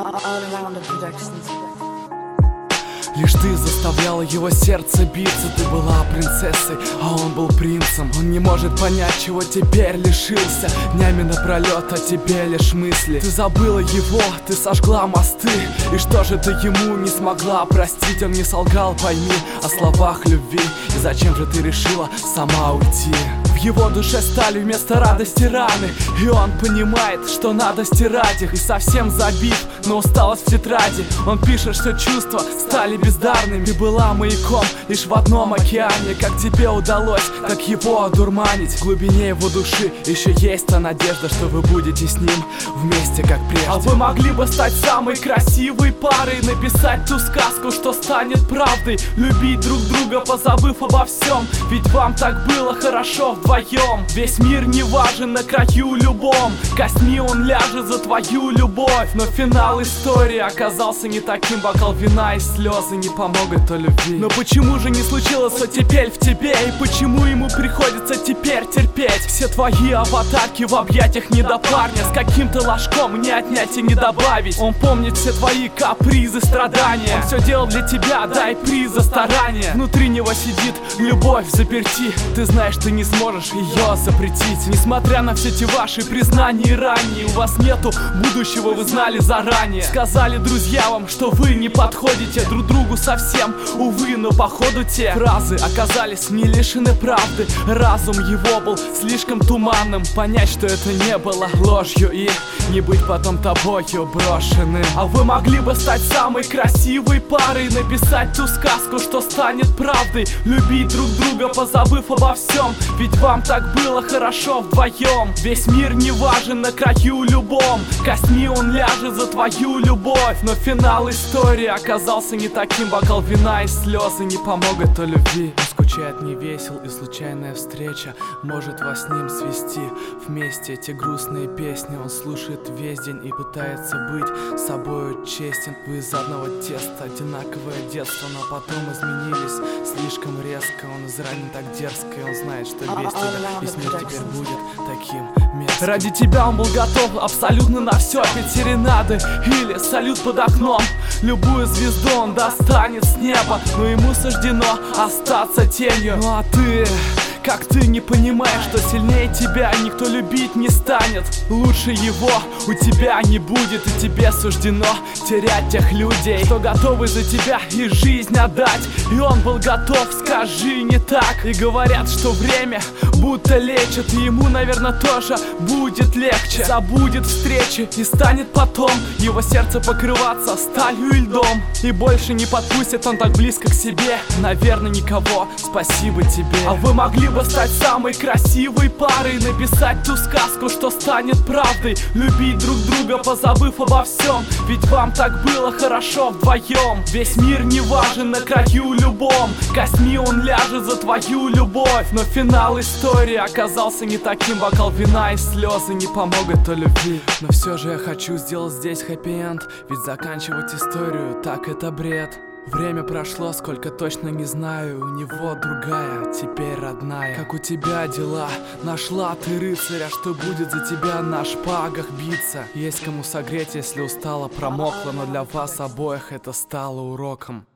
Лишь ты заставляла его сердце биться. Ты была принцессой, а он был принцем. Он не может понять, чего теперь лишился. Днями напролет о тебе лишь мысли. Ты забыла его, ты сожгла мосты. И что же ты ему не смогла простить? Он не солгал, пойми, о словах любви. И зачем же ты решила сама уйти? В его душе стали вместо радости раны. И он понимает, что надо стирать их. И совсем забив на усталость в тетради, он пишет, что чувства стали бездарными. Ты была маяком лишь в одном океане. Как тебе удалось так его одурманить? В глубине его души еще есть та надежда, что вы будете с ним вместе, как прежде. А вы могли бы стать самой красивой парой, написать ту сказку, что станет правдой, любить друг друга, позабыв обо всем. Ведь вам так было хорошо вдвоем. Весь мир не важен на краю любом. Косми он ляжет за твою любовь. Но финал истории оказался не таким. Бокал вина и слезы не помогут той любви. Но почему же не случилось все теперь в тебе? И почему ему приходится теперь терпеть все твои аватарки в объятиях не до парня? С каким-то ложком не отнять и не добавить. Он помнит все твои капризы, страдания. Он все делал для тебя, дай приз за старание. Внутри него сидит любовь заперти. Ты знаешь, ты не сможешь ее запретить. Несмотря на все эти ваши признания и ранние, у вас нету будущего, вы знали заранее. Сказали друзья вам, что вы не подходите друг другу совсем. Увы, но походу те фразы оказались не лишены правды. Разум его был слишком туманным. Понять, что это не было ложью и не быть потом тобою брошенным. А вы могли бы стать самой красивой парой, написать ту сказку, что станет правдой, любить друг друга, позабыв обо всем. Ведь вам так было хорошо вдвоем. Весь мир не важен на краю любом. Косми он ляжет за твою любовь. Но финал истории оказался не таким. Бокал вина и слезы не помогут той любви. Он скучает, не весел, и случайная встреча может вас с ним свести вместе. Эти грустные песни он слушает весь день и пытается быть собою честен. Вы из одного теста, одинаковое детство, но потом изменились слишком резко. Он изранен так дерзко, и он знает, что без тебя и смерть теперь будет таким мерзким. Ради тебя он был готов абсолютно на все. Петь серенады или салют под окном. Любую звезду он достанет с неба, но ему суждено остаться тенью. Ну а ты... как ты не понимаешь, что сильнее тебя никто любить не станет? Лучше его у тебя не будет, и тебе суждено терять тех людей, что готовы за тебя и жизнь отдать. И он был готов, скажи, не так? И говорят, что время будто лечит, и ему, наверное, тоже будет легче. Забудет встречи и станет потом его сердце покрываться сталью и льдом. И больше не подпустит он так близко к себе, наверное, никого, спасибо тебе. А вы могли бы стать самой красивой парой, написать ту сказку, что станет правдой, любить друг друга, позабыв обо всем. Ведь вам так было хорошо вдвоем. Весь мир не важен на краю любом. Косми он ляжет за твою любовь. Но финал истории оказался не таким. Бокал вина и слезы не помогут той любви. Но все же я хочу сделать здесь хэппи-энд, ведь заканчивать историю так это бред. Время прошло, сколько точно не знаю. У него другая, теперь родная. Как у тебя дела? Нашла ты рыцаря, что будет за тебя на шпагах биться. Есть кому согреть, если устала, промокла. Но для вас обоих это стало уроком.